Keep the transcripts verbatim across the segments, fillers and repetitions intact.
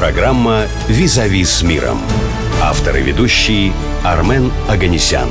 Программа «Визави с миром». Автор и ведущий Армен Оганесян.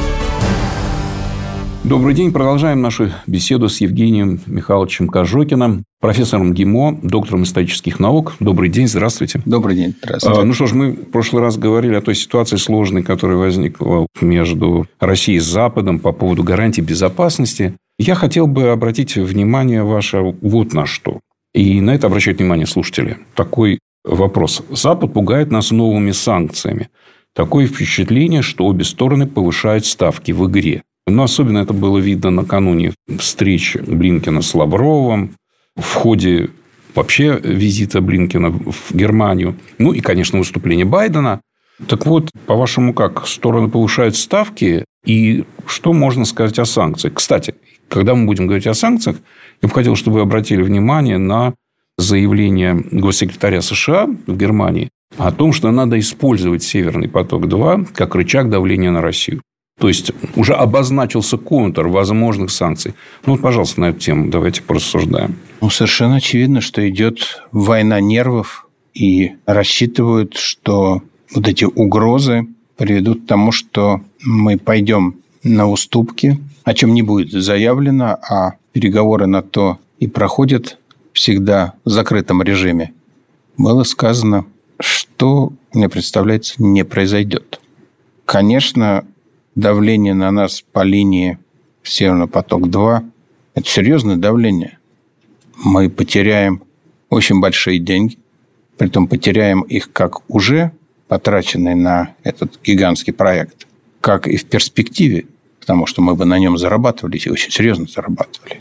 Добрый день. Продолжаем нашу беседу с Евгением Михайловичем Кожокиным, профессором ГИМО, доктором исторических наук. Добрый день. Здравствуйте. Добрый день. Здравствуйте. А, ну что ж, мы в прошлый раз говорили о той ситуации сложной, которая возникла между Россией и Западом по поводу гарантий безопасности. Я хотел бы обратить внимание ваше вот на что. И на это обращают внимание слушатели. Такой вопрос. Запад пугает нас новыми санкциями. Такое впечатление, что обе стороны повышают ставки в игре. Но особенно это было видно накануне встречи Блинкена с Лавровым, в ходе вообще визита Блинкена в Германию, ну и, конечно, выступление Байдена. Так вот, по-вашему, как стороны повышают ставки, и что можно сказать о санкциях? Кстати, когда мы будем говорить о санкциях, я бы хотел, чтобы вы обратили внимание на заявление госсекретаря США в Германии о том, что надо использовать «Северный поток-два» как рычаг давления на Россию. То есть, уже обозначился контур возможных санкций. Ну, вот, пожалуйста, на эту тему давайте порассуждаем. Ну, совершенно очевидно, что идет война нервов, и рассчитывают, что вот эти угрозы приведут к тому, что мы пойдем на уступки, о чем не будет заявлено, а переговоры на то и проходят всегда в закрытом режиме. Было сказано, что, мне представляется, не произойдет. Конечно, давление на нас по линии «Северный поток-два» – это серьезное давление. Мы потеряем очень большие деньги, притом потеряем их как уже потраченные на этот гигантский проект, как и в перспективе, потому что мы бы на нем зарабатывали, и очень серьезно зарабатывали.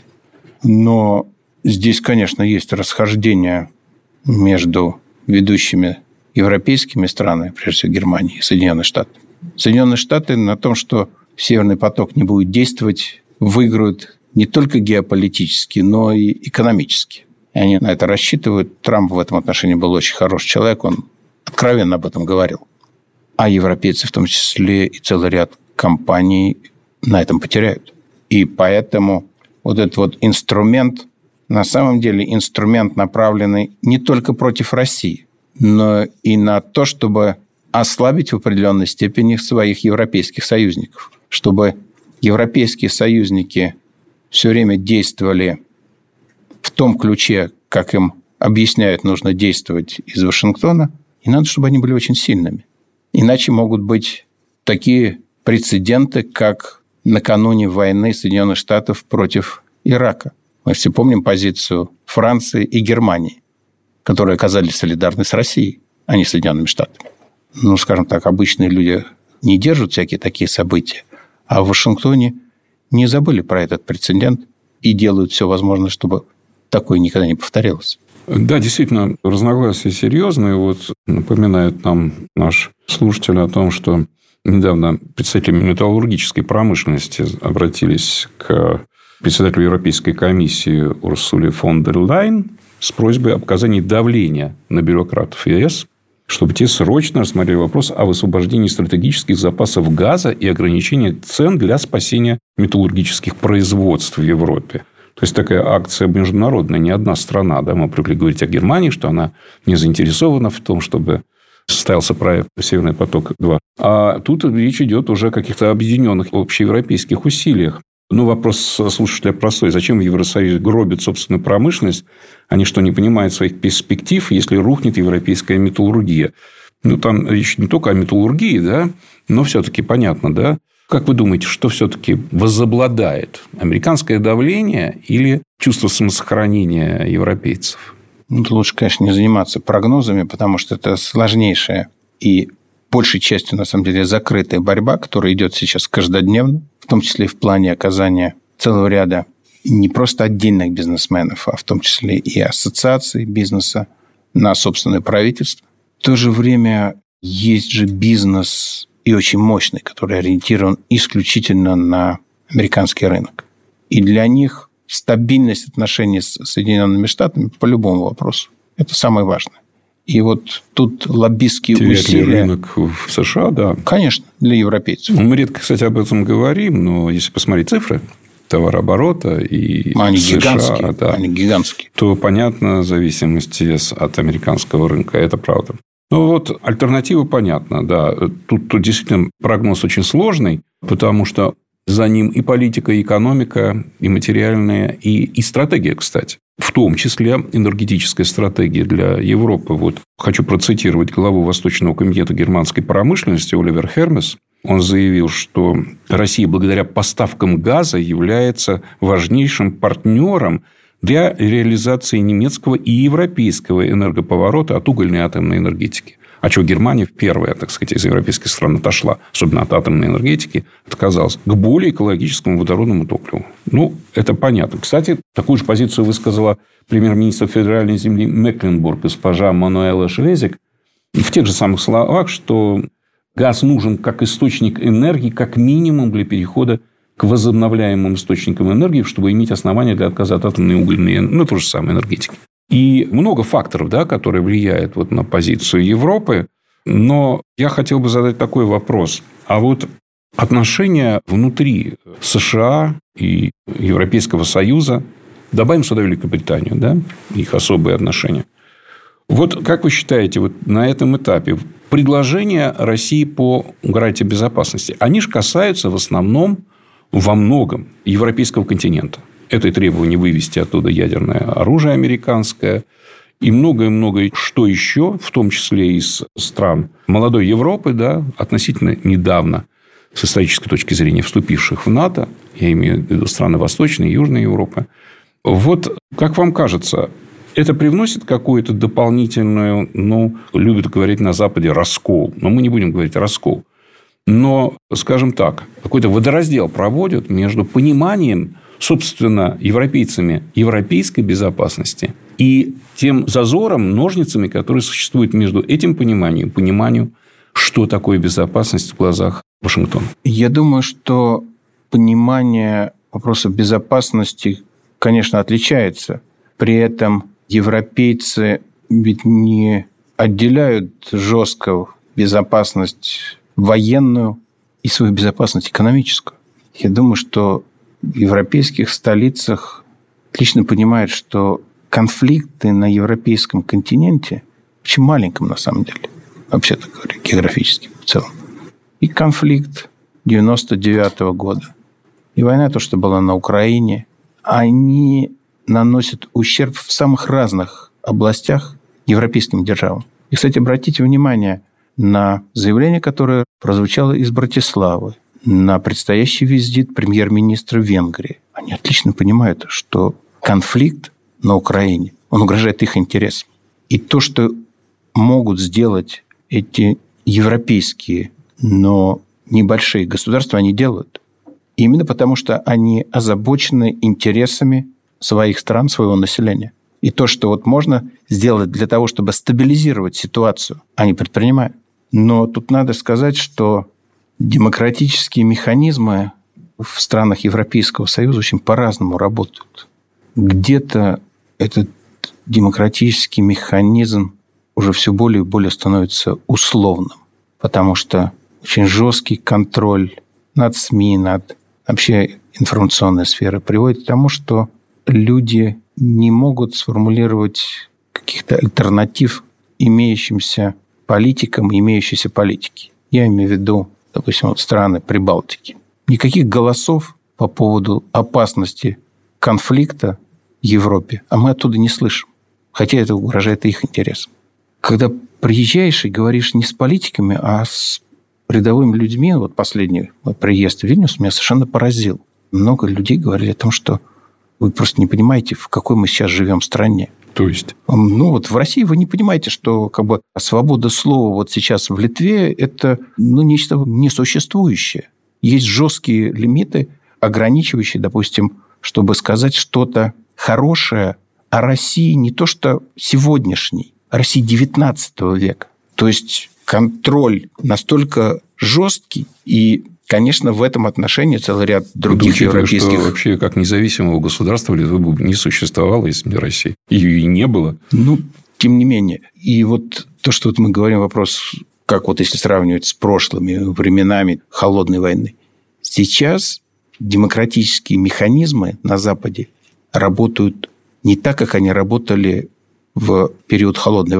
Но здесь, конечно, есть расхождение между ведущими европейскими странами, прежде всего Германией и Соединенные Штаты. Соединенные Штаты на том, что Северный поток не будет действовать, выиграют не только геополитически, но и экономически. И они на это рассчитывают. Трамп в этом отношении был очень хороший человек, он откровенно об этом говорил. А европейцы, в том числе и целый ряд компаний, на этом потеряют. И поэтому вот этот вот инструмент, на самом деле инструмент, направленный не только против России, но и на то, чтобы ослабить в определенной степени своих европейских союзников, чтобы европейские союзники все время действовали в том ключе, как им объясняют, нужно действовать из Вашингтона, и надо, чтобы они были очень сильными. Иначе могут быть такие прецеденты, как накануне войны Соединенных Штатов против Ирака. Мы все помним позицию Франции и Германии, которые оказались солидарны с Россией, а не с Соединенными Штатами. Ну, скажем так, обычные люди не держат всякие такие события, а в Вашингтоне не забыли про этот прецедент и делают все возможное, чтобы такое никогда не повторилось. Да, действительно, разногласия серьезные. Вот напоминает нам наш слушатель о том, что недавно представители металлургической промышленности обратились к председателю Европейской комиссии Урсуле фон дер Ляйен с просьбой об оказании давления на бюрократов ЕС, чтобы те срочно рассмотрели вопрос о высвобождении стратегических запасов газа и ограничении цен для спасения металлургических производств в Европе. То есть, такая акция международная, не одна страна. Да? Мы привыкли говорить о Германии, что она не заинтересована в том, чтобы состоялся проект «Северный поток-два». А тут речь идет уже о каких-то объединенных общеевропейских усилиях. Ну, вопрос слушателя простой. Зачем в Евросоюзе гробят собственную промышленность? Они что, не понимают своих перспектив, если рухнет европейская металлургия? Ну, там речь не только о металлургии, да, но все-таки понятно, да? Как вы думаете, что все-таки возобладает? Американское давление или чувство самосохранения европейцев? Ну, лучше, конечно, не заниматься прогнозами, потому что это сложнейшая и большей частью, на самом деле, закрытая борьба, которая идет сейчас каждодневно, в том числе и в плане оказания целого ряда не просто отдельных бизнесменов, а в том числе и ассоциаций бизнеса на собственное правительство. В то же время есть же бизнес и очень мощный, который ориентирован исключительно на американский рынок. И для них стабильность отношений с Соединенными Штатами по любому вопросу – это самое важное. И вот тут лоббистские терять усилия... рынок в США, да. Конечно, для европейцев. Мы редко, кстати, об этом говорим, но если посмотреть цифры товарооборота и они США, гигантские, да, они гигантские, то понятна зависимость ЕС от американского рынка. Это правда. Ну, вот альтернатива понятна, да. Тут, тут действительно прогноз очень сложный, потому что за ним и политика, и экономика, и материальная, и, и стратегия, кстати. В том числе энергетическая стратегия для Европы. Вот хочу процитировать главу Восточного комитета германской промышленности Оливер Хермес. Он заявил, что Россия благодаря поставкам газа является важнейшим партнером для реализации немецкого и европейского энергоповорота от угольной и атомной энергетики. А что Германия первая, так сказать, из европейских стран отошла, особенно от атомной энергетики, отказалась к более экологическому водородному топливу. Ну, это понятно. Кстати, такую же позицию высказала премьер-министр федеральной земли Мекленбург, госпожа Мануэла Швезик, в тех же самых словах, что газ нужен как источник энергии, как минимум для перехода к возобновляемым источникам энергии, чтобы иметь основания для отказа от атомной и угольной, ну, то же самое, энергетики. И много факторов, да, которые влияют вот на позицию Европы. Но я хотел бы задать такой вопрос. А вот отношения внутри США и Европейского Союза, добавим сюда Великобританию, да, их особые отношения. Вот как вы считаете, вот на этом этапе предложения России по гарантии безопасности, они же касаются в основном, во многом, европейского континента. Это и требование вывести оттуда ядерное оружие американское. И многое-многое что еще, в том числе из стран молодой Европы, да, относительно недавно, с исторической точки зрения, вступивших в НАТО, я имею в виду страны Восточной и Южной Европы. Вот, как вам кажется, это привносит какую-то дополнительную, ну, любят говорить на Западе, раскол. Но мы не будем говорить раскол. Но, скажем так, какой-то водораздел проводят между пониманием, собственно, европейцами европейской безопасности и тем зазором, ножницами, которые существуют между этим пониманием и пониманием, что такое безопасность в глазах Вашингтона. Я думаю, что понимание вопроса безопасности, конечно, отличается. При этом европейцы ведь не отделяют жестко безопасность военную и свою безопасность экономическую. Я думаю, что в европейских столицах отлично понимают, что конфликты на европейском континенте очень маленьком на самом деле, вообще-то говоря, географически в целом. И конфликт девяносто девятого года, и война, то, что была на Украине, они наносят ущерб в самых разных областях европейским державам. И, кстати, обратите внимание на заявление, которое прозвучало из Братиславы, на предстоящий визит премьер-министра Венгрии. Они отлично понимают, что конфликт на Украине, он угрожает их интересам. И то, что могут сделать эти европейские, но небольшие государства, они делают. Именно потому, что они озабочены интересами своих стран, своего населения. И то, что вот можно сделать для того, чтобы стабилизировать ситуацию, они предпринимают. Но тут надо сказать, что демократические механизмы в странах Европейского Союза очень по-разному работают. Где-то этот демократический механизм уже все более и более становится условным, потому что очень жесткий контроль над СМИ, над вообще информационной сферой приводит к тому, что люди не могут сформулировать каких-то альтернатив имеющимся политикам, имеющейся политике. Я имею в виду, допустим, вот страны Прибалтики. Никаких голосов по поводу опасности конфликта в Европе, а мы оттуда не слышим. Хотя это угрожает их интересам. Когда приезжаешь и говоришь не с политиками, а с рядовыми людьми, вот последний мой приезд в Вильнюс меня совершенно поразил. Много людей говорили о том, что вы просто не понимаете, в какой мы сейчас живем стране. То есть? Ну, вот в России вы не понимаете, что как бы свобода слова вот сейчас в Литве – это ну, нечто несуществующее. Есть жесткие лимиты, ограничивающие, допустим, чтобы сказать что-то хорошее о России не то что сегодняшней, а России девятнадцатого века. То есть контроль настолько жесткий, и, конечно, в этом отношении целый ряд других учитывая, европейских... что вообще как независимого государства Литвы бы не существовало, если бы России. Ее и не было. Ну, тем не менее. И вот то, что вот мы говорим, вопрос, как вот если сравнивать с прошлыми временами холодной войны. Сейчас демократические механизмы на Западе работают не так, как они работали в период холодной войны.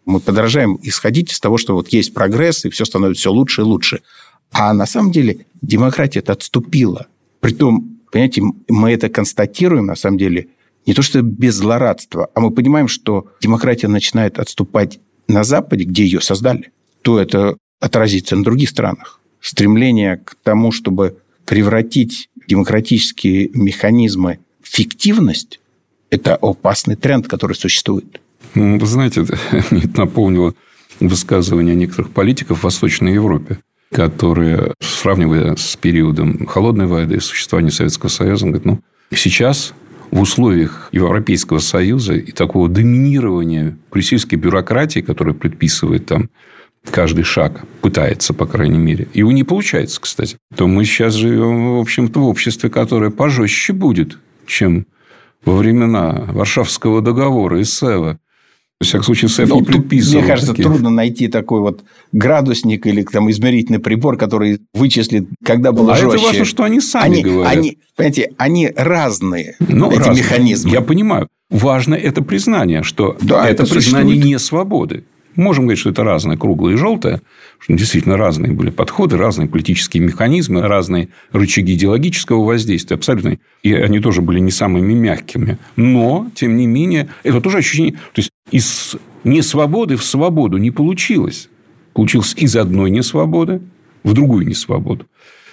Мы подражаем исходить из того, что вот есть прогресс, и все становится все лучше и лучше. А на самом деле демократия-то отступила. Притом, понимаете, мы это констатируем, на самом деле, не то что без злорадства, а мы понимаем, что демократия начинает отступать на Западе, где ее создали, то это отразится на других странах. Стремление к тому, чтобы превратить демократические механизмы в фиктивность, это опасный тренд, который существует. Вы знаете, мне это напомнило высказывания некоторых политиков в Восточной Европе, которые, сравнивая с периодом холодной войны и существования Советского Союза, говорят, ну, сейчас в условиях Европейского Союза и такого доминирования брюссельской бюрократии, которая предписывает там каждый шаг, пытается, по крайней мере, и не получается, кстати, то мы сейчас живем, в общем-то, в обществе, которое пожестче будет, чем во времена Варшавского договора и Сева. Во всяком случае, Сев ну, не предписывал. Мне кажется, таких. Трудно найти такой вот градусник или там, измерительный прибор, который вычислит, когда было а жестче. А это важно, что они сами они, говорят. Они, понимаете, они разные, ну, эти разные. механизмы. Я понимаю. Важно это признание, что да, это, это признание не свободы. Можем говорить, что это разное, круглое и желтое, что действительно разные были подходы, разные политические механизмы, разные рычаги идеологического воздействия, абсолютно. И они тоже были не самыми мягкими. Но, тем не менее, это тоже ощущение... То есть, из несвободы в свободу не получилось. Получилось из одной несвободы в другую несвободу.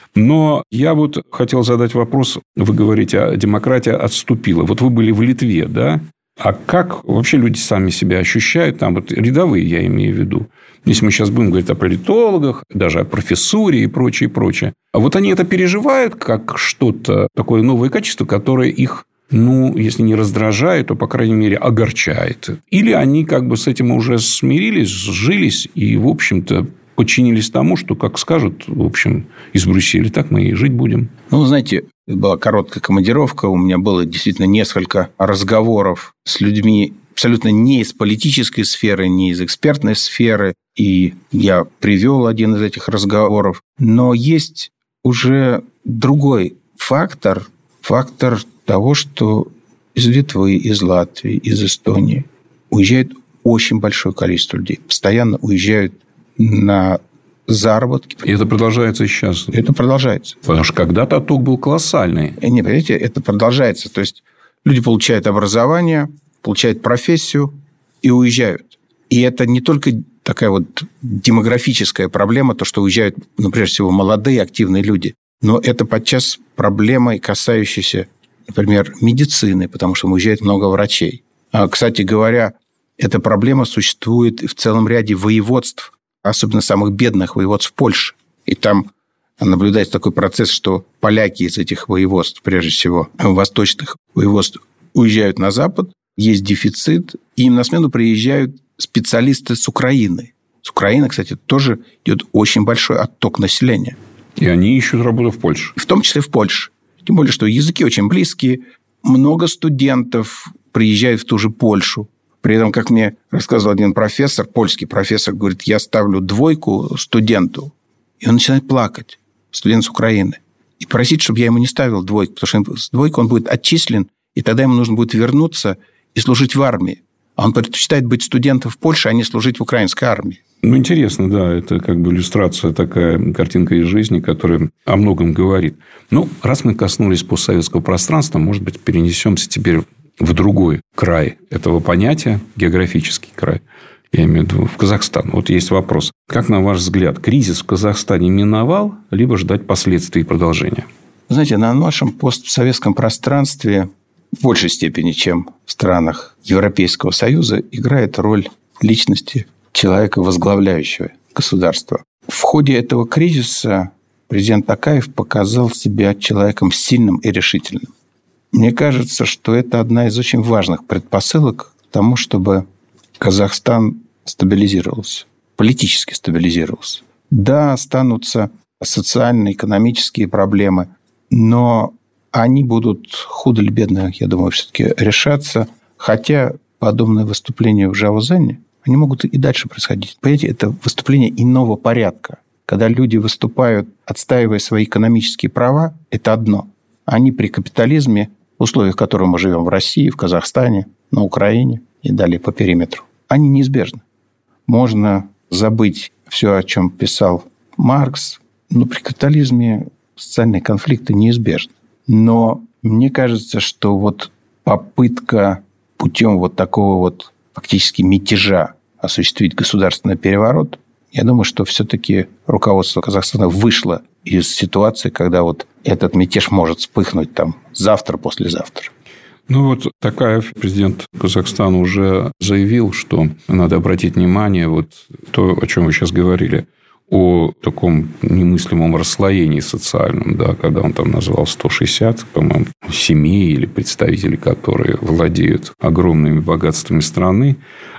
Но я вот хотел задать вопрос. Вы говорите, а демократия отступила. Вот вы были в Литве, да? А как вообще люди сами себя ощущают? Там вот рядовые, я имею в виду. Если мы сейчас будем говорить о политологах, даже о профессуре и прочее, прочее. А вот они это переживают как что-то такое новое качество, которое их, ну, если не раздражает, то, по крайней мере, огорчает. Или они как бы с этим уже смирились, сжились и, в общем-то, подчинились тому, что, как скажут, в общем, из Брюсселя, так мы и жить будем. Ну, знаете, была короткая командировка, у меня было действительно несколько разговоров с людьми абсолютно не из политической сферы, не из экспертной сферы, и я привел один из этих разговоров. Но есть уже другой фактор, фактор того, что из Литвы, из Латвии, из Эстонии уезжает очень большое количество людей, постоянно уезжают на заработки. И это продолжается и сейчас. Это продолжается. Потому что когда-то отток был колоссальный. Не, понимаете, это продолжается. То есть, люди получают образование, получают профессию и уезжают. И это не только такая вот демографическая проблема, то, что уезжают, ну, прежде всего, молодые, активные люди. Но это подчас проблема, касающаяся, например, медицины, потому что уезжает много врачей. А, кстати говоря, эта проблема существует в целом ряде воеводств, особенно самых бедных воеводств Польши. И там наблюдается такой процесс, что поляки из этих воеводств, прежде всего восточных воеводств, уезжают на Запад, есть дефицит, и им на смену приезжают специалисты с Украины. С Украины, кстати, тоже идет очень большой отток населения. И они ищут работу в Польше. В том числе в Польше. Тем более, что языки очень близкие. Много студентов приезжают в ту же Польшу. При этом, как мне рассказывал один профессор, польский профессор, говорит, я ставлю двойку студенту, и он начинает плакать, студент с Украины, и просить, чтобы я ему не ставил двойку, потому что с двойкой он будет отчислен, и тогда ему нужно будет вернуться и служить в армии. А он предпочитает быть студентом в Польше, а не служить в украинской армии. Ну, интересно, да, это как бы иллюстрация, такая картинка из жизни, которая о многом говорит. Ну, раз мы коснулись постсоветского пространства, может быть, перенесемся теперь в другой край этого понятия, географический край, я имею в виду в Казахстан. Вот есть вопрос. Как, на ваш взгляд, кризис в Казахстане миновал, либо ждать последствий и продолжения? Знаете, на нашем постсоветском пространстве в большей степени, чем в странах Европейского Союза, играет роль личности человека, возглавляющего государство. В ходе этого кризиса президент Токаев показал себя человеком сильным и решительным. Мне кажется, что это одна из очень важных предпосылок к тому, чтобы Казахстан стабилизировался, политически стабилизировался. Да, останутся социально-экономические проблемы, но они будут худо или бедно, я думаю, все-таки решаться. Хотя подобные выступления в Жаузене, они могут и дальше происходить. Понимаете, это выступление иного порядка. Когда люди выступают, отстаивая свои экономические права, это одно. Они при капитализме, в условиях, в которых мы живем в России, в Казахстане, на Украине и далее по периметру, они неизбежны. можно забыть все, о чем писал Маркс. Но при капитализме социальные конфликты неизбежны. Но мне кажется, что вот попытка путем вот такого вот фактически мятежа осуществить государственный переворот, я думаю, что все-таки руководство Казахстана вышло из ситуации, когда вот этот мятеж может вспыхнуть там завтра, послезавтра. Ну, вот Токаев, президент Казахстана, уже заявил, что надо обратить внимание, вот то, о чем вы сейчас говорили, о таком немыслимом расслоении социальном, да, когда он там назвал сто шестьдесят, по-моему, семей или представителей, которые владеют огромными богатствами страны,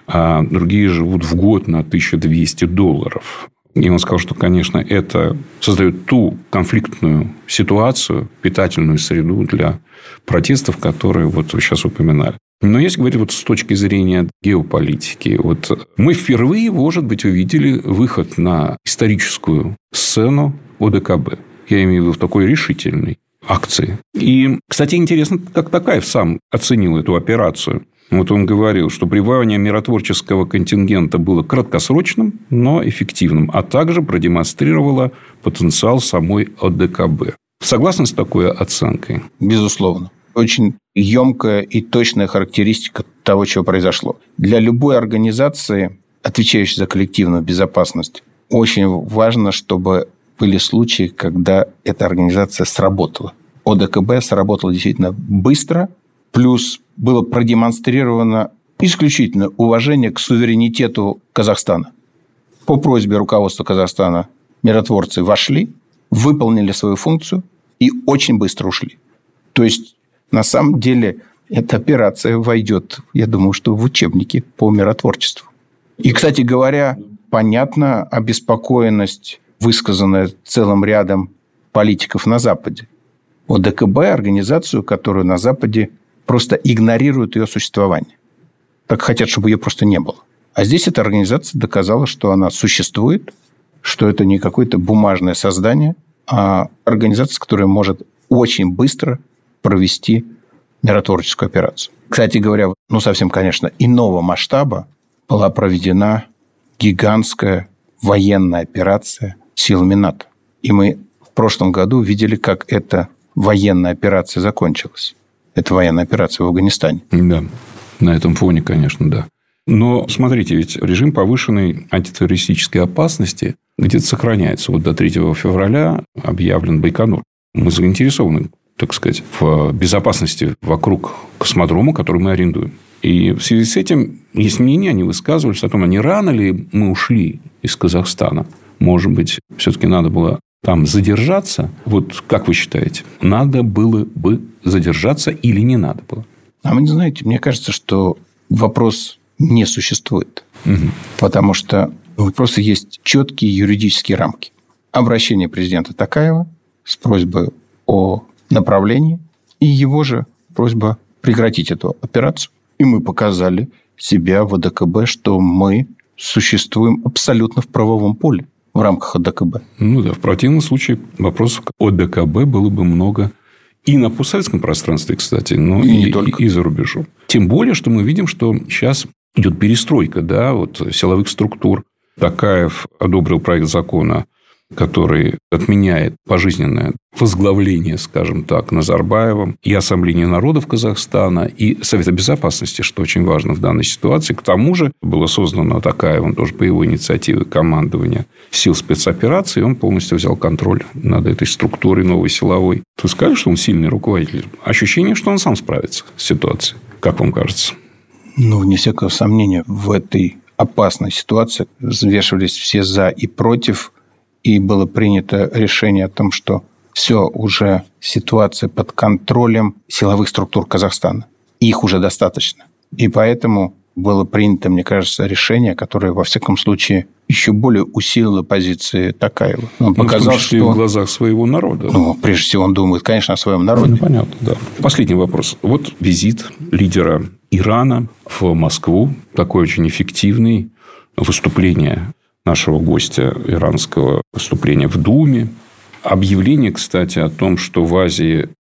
а другие живут в год на тысячу двести долларов. И он сказал, что, конечно, это создает ту конфликтную ситуацию, питательную среду для протестов, которые вот вы сейчас упоминали. Но если говорить вот с точки зрения геополитики, вот мы впервые, может быть, увидели выход на историческую сцену о дэ ка бэ. Я имею в виду в такой решительной акции. И, кстати, интересно, как Токаев сам оценил эту операцию. Вот он говорил, что пребывание миротворческого контингента было краткосрочным, но эффективным, а также продемонстрировало потенциал самой о дэ ка бэ. Согласны с такой оценкой? Безусловно. Очень емкая и точная характеристика того, что произошло. Для любой организации, отвечающей за коллективную безопасность, очень важно, чтобы были случаи, когда эта организация сработала. о дэ ка бэ сработала действительно быстро, плюс было продемонстрировано исключительно уважение к суверенитету Казахстана. По просьбе руководства Казахстана миротворцы вошли, выполнили свою функцию и очень быстро ушли. То есть, на самом деле, эта операция войдет, я думаю, что в учебники по миротворчеству. И, кстати говоря, понятна обеспокоенность, высказанная целым рядом политиков на Западе. о дэ ка бэ – организацию, которую на Западе просто игнорируют ее существование. Так хотят, чтобы ее просто не было. А здесь эта организация доказала, что она существует, что это не какое-то бумажное создание, а организация, которая может очень быстро провести миротворческую операцию. Кстати говоря, ну, совсем, конечно, иного масштаба была проведена гигантская военная операция силами НАТО. И мы в прошлом году видели, как эта военная операция закончилась. Это военная операция в Афганистане. Да, на этом фоне, конечно, да. Но, смотрите, ведь режим повышенной антитеррористической опасности где-то сохраняется. Вот до третьего февраля объявлен Байконур. Мы заинтересованы, так сказать, в безопасности вокруг космодрома, который мы арендуем. И в связи с этим есть мнения, они высказывались о том, а не рано ли мы ушли из Казахстана. Может быть, все-таки надо было там задержаться. Вот как вы считаете, надо было бы задержаться или не надо было? А вы не знаете, мне кажется, что вопрос не существует. Угу. Потому что у вопроса есть четкие юридические рамки. Обращение президента Токаева с просьбой о направлении и его же просьба прекратить эту операцию. И мы показали себя в о дэ ка бэ, что мы существуем абсолютно в правовом поле в рамках о дэ ка бэ. Ну да, в противном случае вопросов о дэ ка бэ было бы много и на постсоветском пространстве, кстати, но и, и, и, и за рубежом. Тем более, что мы видим, что сейчас идет перестройка, да, вот, силовых структур. Токаев одобрил проект закона, который отменяет пожизненное возглавление, скажем так, Назарбаевым и Ассамблеи народов Казахстана, и Совета Безопасности, что очень важно в данной ситуации. К тому же было создано Токаевым тоже по его инициативе командование сил спецопераций, и он полностью взял контроль над этой структурой новой силовой. Вы сказали, что он сильный руководитель? Ощущение, что он сам справится с ситуацией. Как вам кажется? Ну, вне всякого сомнения, в этой опасной ситуации взвешивались все за и против. И было принято решение о том, что все, уже ситуация под контролем силовых структур Казахстана. Их уже достаточно. И поэтому было принято, мне кажется, решение, которое, во всяком случае, еще более усилило позиции Токаева. Он показал, ну, в том числе что... в глазах своего народа. Ну, прежде всего, он думает, конечно, о своем народе. Ну, понятно, да. Последний вопрос. Вот визит лидера Ирана в Москву. Такой очень эффективный. Выступление нашего гостя иранского, выступления в Думе. Объявление, кстати, о том, что в Азии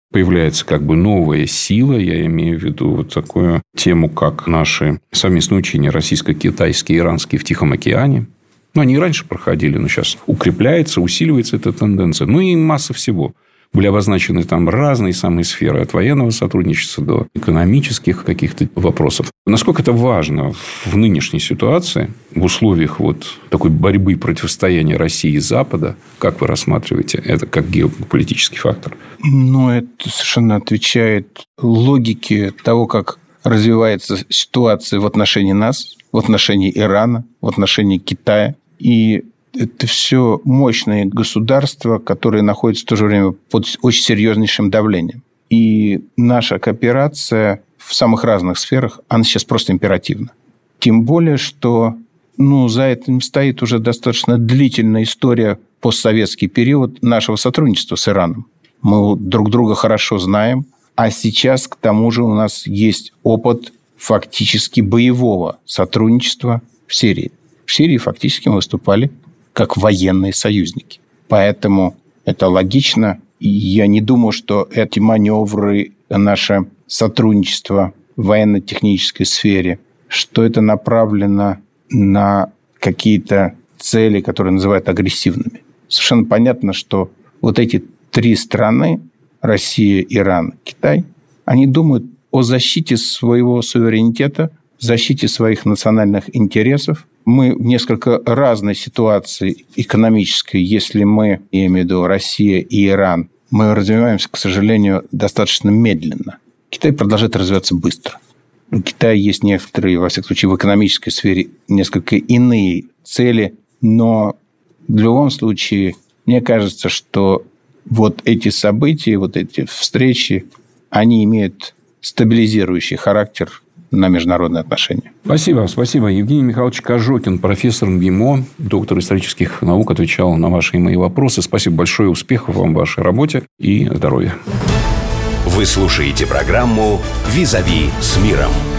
появляется как бы новая сила. Я имею в виду вот такую тему, как наши совместные учения российско-китайские и иранские в Тихом океане. Ну, они и раньше проходили, но сейчас укрепляется, усиливается эта тенденция. Ну, и масса всего. Были обозначены там разные самые сферы, от военного сотрудничества до экономических каких-то вопросов. Насколько это важно в нынешней ситуации, в условиях вот такой борьбы и противостояния России и Запада, как вы рассматриваете это как геополитический фактор? Ну, это совершенно отвечает логике того, как развивается ситуация в отношении нас, в отношении Ирана, в отношении Китая. И это все мощные государства, которые находятся в то же время под очень серьезнейшим давлением. И наша кооперация в самых разных сферах, она сейчас просто императивна. Тем более, что ну, за этим стоит уже достаточно длительная история, постсоветский период нашего сотрудничества с Ираном. Мы друг друга хорошо знаем, а сейчас, к тому же, у нас есть опыт фактически боевого сотрудничества в Сирии. В Сирии фактически мы выступали как военные союзники. Поэтому это логично. И я не думаю, что эти маневры, наше сотрудничество в военно-технической сфере, что это направлено на какие-то цели, которые называют агрессивными. Совершенно понятно, что вот эти три страны, Россия, Иран, Китай, они думают о защите своего суверенитета, защите своих национальных интересов. Мы в несколько разной ситуации экономической, если мы, я имею в виду Россия и Иран, мы развиваемся, к сожалению, достаточно медленно. Китай продолжает развиваться быстро. У Китая есть некоторые, во всяком случае, в экономической сфере несколько иные цели, но в любом случае, мне кажется, что вот эти события, вот эти встречи, они имеют стабилизирующий характер на международные отношения. Спасибо. Спасибо. Евгений Михайлович Кожокин, профессор МГИМО, доктор исторических наук, отвечал на ваши и мои вопросы. Спасибо большое. Успехов вам в вашей работе и здоровья. Вы слушаете программу «Визави с миром».